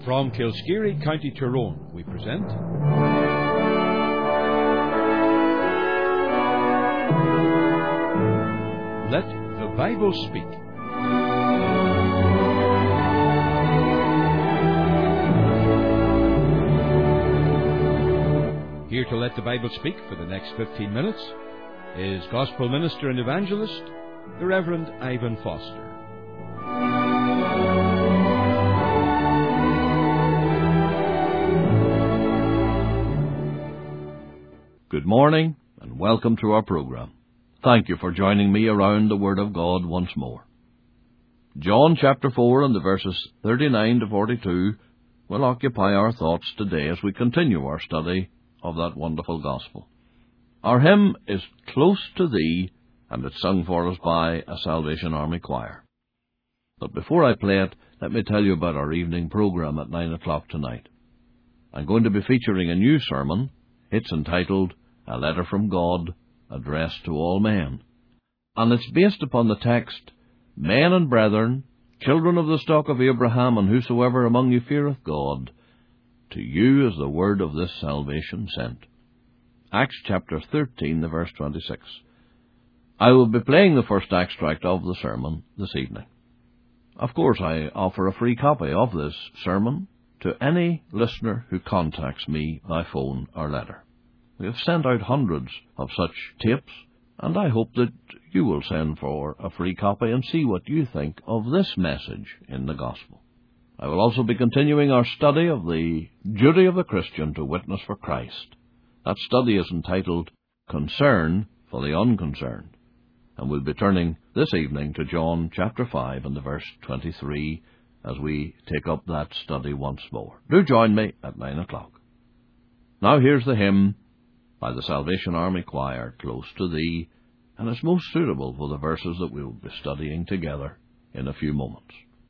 From Kilskeary, County Tyrone, we present Let the Bible Speak. Here to let the Bible speak for the next 15 minutes is Gospel Minister and Evangelist, the Reverend Ivan Foster. Good morning and welcome to our program. Thank you for joining me around the Word of God once more. John chapter 4 and the verses 39 to 42 will occupy our thoughts today as we continue our study of that wonderful gospel. Our hymn is Close to Thee, and it's sung for us by a Salvation Army choir. But before I play it, let me tell you about our evening program at 9 o'clock tonight. I'm going to be featuring a new sermon. It's entitled A Letter from God, Addressed to All Men. And it's based upon the text, Men and brethren, children of the stock of Abraham, and whosoever among you feareth God, to you is the word of this salvation sent. Acts chapter 13, the verse 26. I will be playing the first extract of the sermon this evening. Of course, I offer a free copy of this sermon to any listener who contacts me by phone or letter. We have sent out hundreds of such tapes, and I hope that you will send for a free copy and see what you think of this message in the gospel. I will also be continuing our study of the duty of the Christian to witness for Christ. That study is entitled Concern for the Unconcerned, and we'll be turning this evening to John chapter 5 and the verse 23 as we take up that study once more. Do join me at 9 o'clock. Now here's the hymn by the Salvation Army Choir, Close to Thee, and it's most suitable for the verses that we will be studying together in a few moments.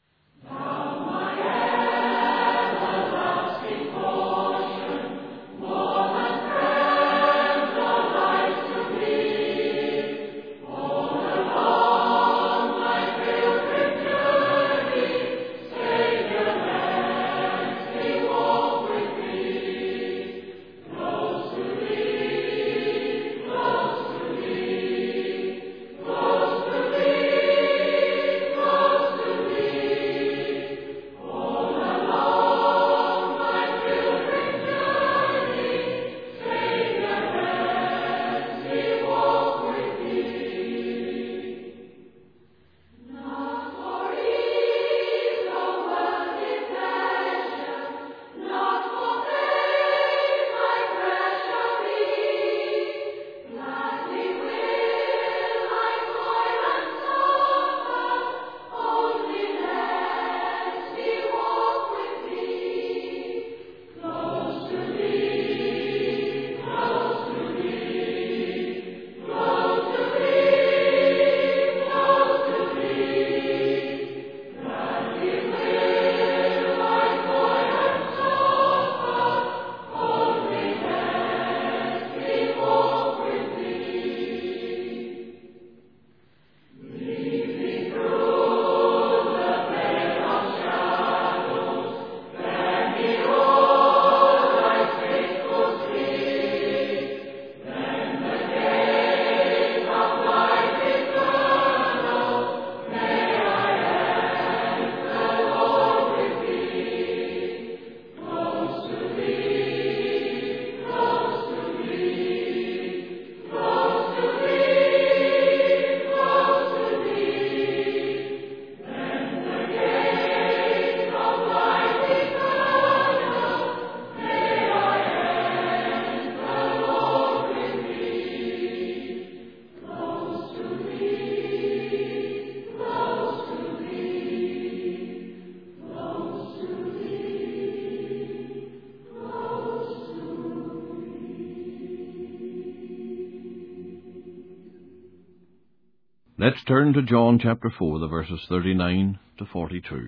Let's turn to John chapter 4, the verses 39 to 42.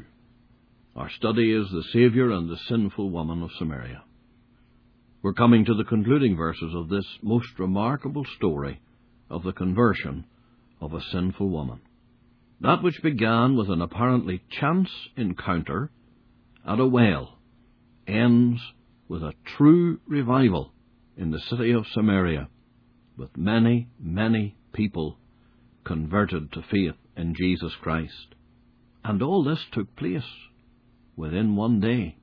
Our study is the Saviour and the sinful woman of Samaria. We're coming to the concluding verses of this most remarkable story of the conversion of a sinful woman. That which began with an apparently chance encounter at a well ends with a true revival in the city of Samaria, with many, many people converted to faith in Jesus Christ. And all this took place within one day.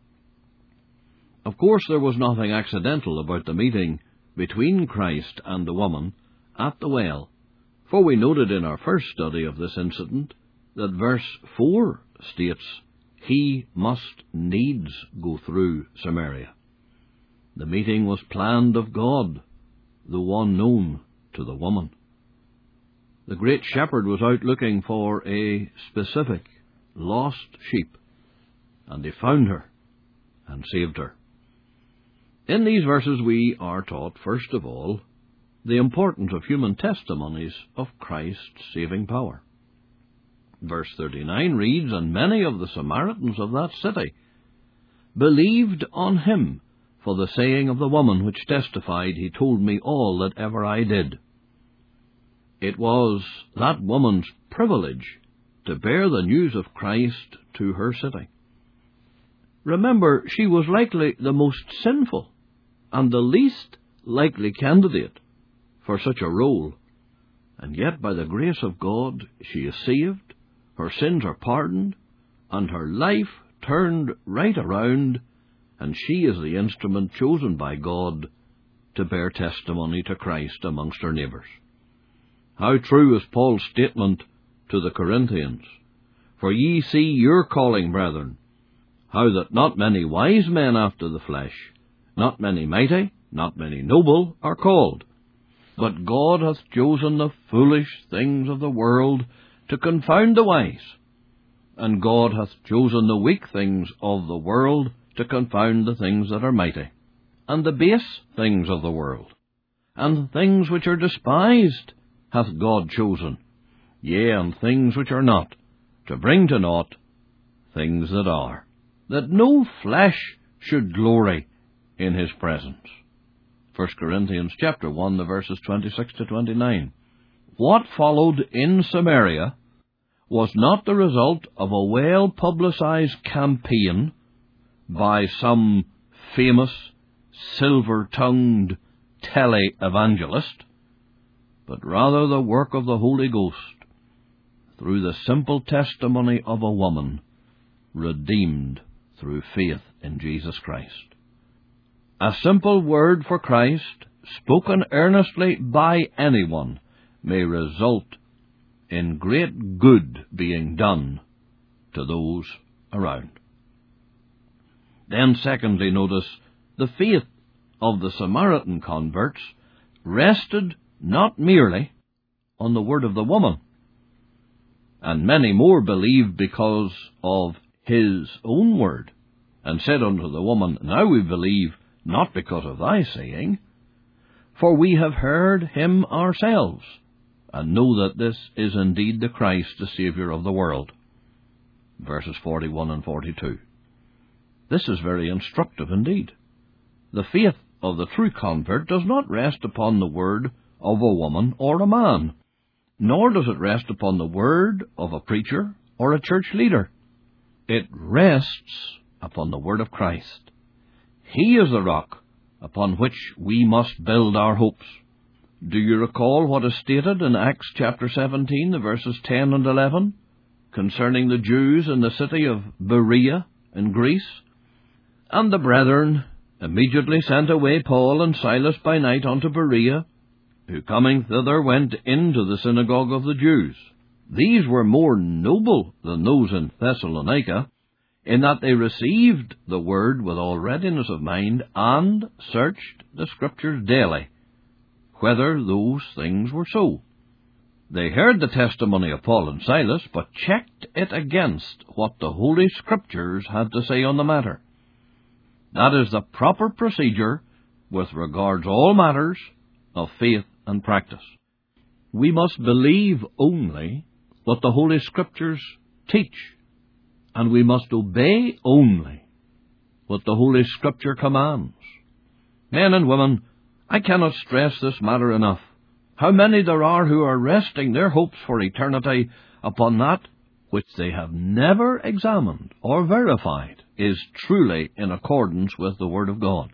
Of course, there was nothing accidental about the meeting between Christ and the woman at the well, for we noted in our first study of this incident that verse 4 states, "He must needs go through Samaria." The meeting was planned of God, though unknown to the woman. The great shepherd was out looking for a specific lost sheep, and he found her and saved her. In these verses we are taught, first of all, the importance of human testimonies of Christ's saving power. Verse 39 reads, "And many of the Samaritans of that city believed on him for the saying of the woman which testified, He told me all that ever I did." It was that woman's privilege to bear the news of Christ to her city. Remember, she was likely the most sinful and the least likely candidate for such a role, and yet by the grace of God she is saved, her sins are pardoned, and her life turned right around, and she is the instrument chosen by God to bear testimony to Christ amongst her neighbours. How true is Paul's statement to the Corinthians, "For ye see your calling, brethren, how that not many wise men after the flesh, not many mighty, not many noble, are called. But God hath chosen the foolish things of the world to confound the wise, and God hath chosen the weak things of the world to confound the things that are mighty, and the base things of the world, and things which are despised hath God chosen, yea, and things which are not, to bring to naught things that are, that no flesh should glory in his presence." 1 Corinthians chapter 1, the verses 26 to 29. What followed in Samaria was not the result of a well-publicized campaign by some famous silver-tongued tele-evangelist, but rather the work of the Holy Ghost through the simple testimony of a woman redeemed through faith in Jesus Christ. A simple word for Christ, spoken earnestly by anyone, may result in great good being done to those around. Then secondly, notice, the faith of the Samaritan converts rested not merely on the word of the woman, and many more believed because of his own word, and said unto the woman, Now we believe, not because of thy saying, for we have heard him ourselves, and know that this is indeed the Christ, the Saviour of the world. Verses 41 and 42. This is very instructive indeed. The faith of the true convert does not rest upon the word of a woman or a man, nor does it rest upon the word of a preacher or a church leader. It rests upon the word of Christ. He is the rock upon which we must build our hopes. Do you recall what is stated in Acts chapter 17, the verses 10 and 11, concerning the Jews in the city of Berea in Greece? And the brethren immediately sent away Paul and Silas by night unto Berea, who coming thither went into the synagogue of the Jews. These were more noble than those in Thessalonica, in that they received the word with all readiness of mind, and searched the Scriptures daily, whether those things were so. They heard the testimony of Paul and Silas, but checked it against what the Holy Scriptures had to say on the matter. That is the proper procedure with regards all matters of faith and practice. We must believe only what the Holy Scriptures teach, and we must obey only what the Holy Scripture commands. Men and women, I cannot stress this matter enough. How many there are who are resting their hopes for eternity upon that which they have never examined or verified is truly in accordance with the Word of God.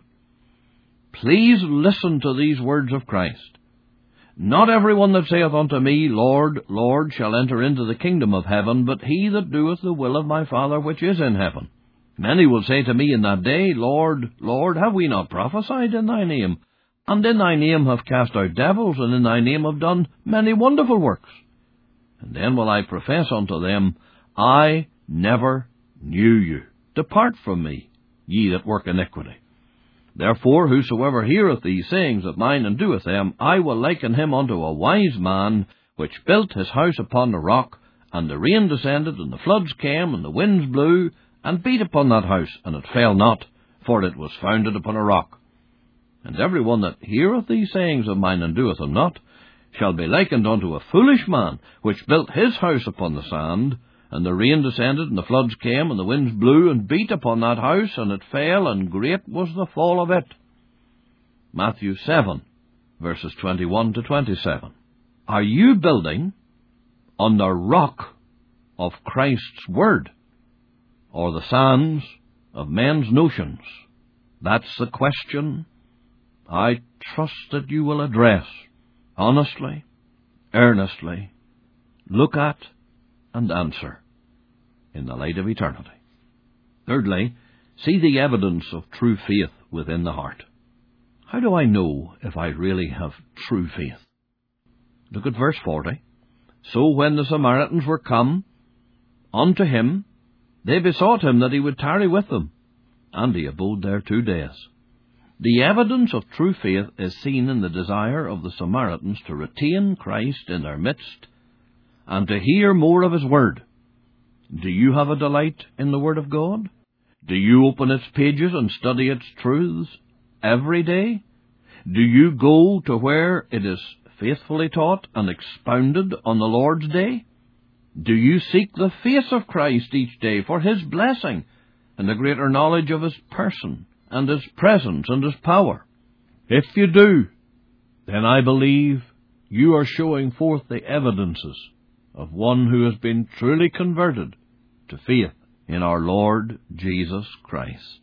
Please listen to these words of Christ. Not every one that saith unto me, Lord, Lord, shall enter into the kingdom of heaven, but he that doeth the will of my Father which is in heaven. Many will say to me in that day, Lord, Lord, have we not prophesied in thy name? And in thy name have cast out devils, and in thy name have done many wonderful works. And then will I profess unto them, I never knew you. Depart from me, ye that work iniquity. Therefore, whosoever heareth these sayings of mine and doeth them, I will liken him unto a wise man, which built his house upon the rock, and the rain descended, and the floods came, and the winds blew, and beat upon that house, and it fell not, for it was founded upon a rock. And every one that heareth these sayings of mine and doeth them not, shall be likened unto a foolish man, which built his house upon the sand, and the rain descended, and the floods came, and the winds blew, and beat upon that house, and it fell, and great was the fall of it. Matthew 7, verses 21 to 27. Are you building on the rock of Christ's Word, or the sands of men's notions? That's the question I trust that you will address honestly, earnestly, look at, and answer in the light of eternity. Thirdly, see the evidence of true faith within the heart. How do I know if I really have true faith? Look at verse 40. So when the Samaritans were come unto him, they besought him that he would tarry with them, and he abode there 2 days. The evidence of true faith is seen in the desire of the Samaritans to retain Christ in their midst and to hear more of his word. Do you have a delight in the Word of God? Do you open its pages and study its truths every day? Do you go to where it is faithfully taught and expounded on the Lord's day? Do you seek the face of Christ each day for his blessing and the greater knowledge of his person and his presence and his power? If you do, then I believe you are showing forth the evidences of one who has been truly converted to faith in our Lord Jesus Christ.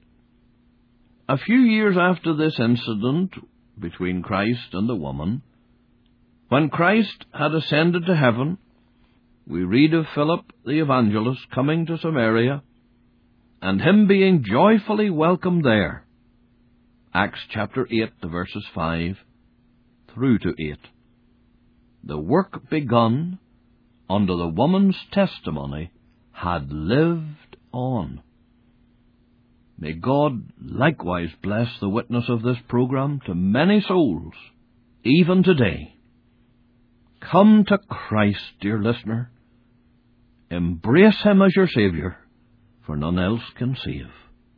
A few years after this incident between Christ and the woman, when Christ had ascended to heaven, we read of Philip the evangelist coming to Samaria, and him being joyfully welcomed there. Acts chapter 8, the verses 5 through to 8. The work begun under the woman's testimony had lived on. May God likewise bless the witness of this program to many souls, even today. Come to Christ, dear listener. Embrace him as your Saviour, for none else can save.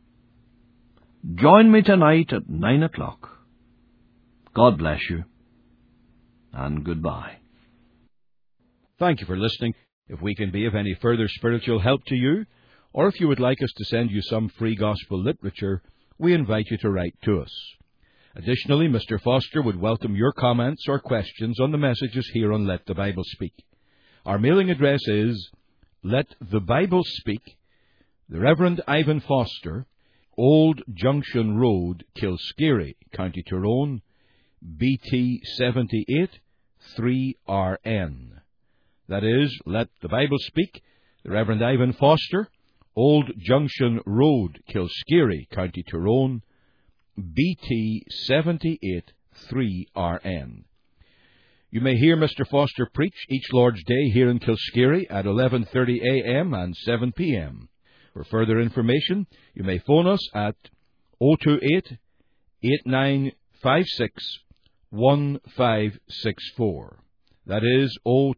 Join me tonight at 9 o'clock. God bless you, and goodbye. Thank you for listening. If we can be of any further spiritual help to you, or if you would like us to send you some free gospel literature, we invite you to write to us. Additionally, Mr. Foster would welcome your comments or questions on the messages here on Let the Bible Speak. Our mailing address is Let the Bible Speak, the Reverend Ivan Foster, Old Junction Road, Kilskeary, County Tyrone, BT 78 3RN. That is, Let the Bible Speak, the Reverend Ivan Foster, Old Junction Road, Kilskeary, County Tyrone, BT 78 3RN. You may hear Mr. Foster preach each Lord's Day here in Kilskeary at 11:30 a.m. and 7 p.m. For further information, you may phone us at 028-8956-1564. That is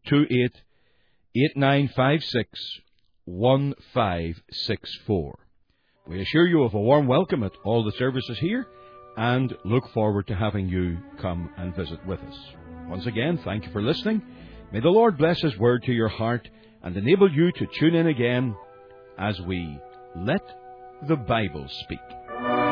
028-8956-1564. We assure you of a warm welcome at all the services here and look forward to having you come and visit with us. Once again, thank you for listening. May the Lord bless His word to your heart and enable you to tune in again as we let the Bible speak.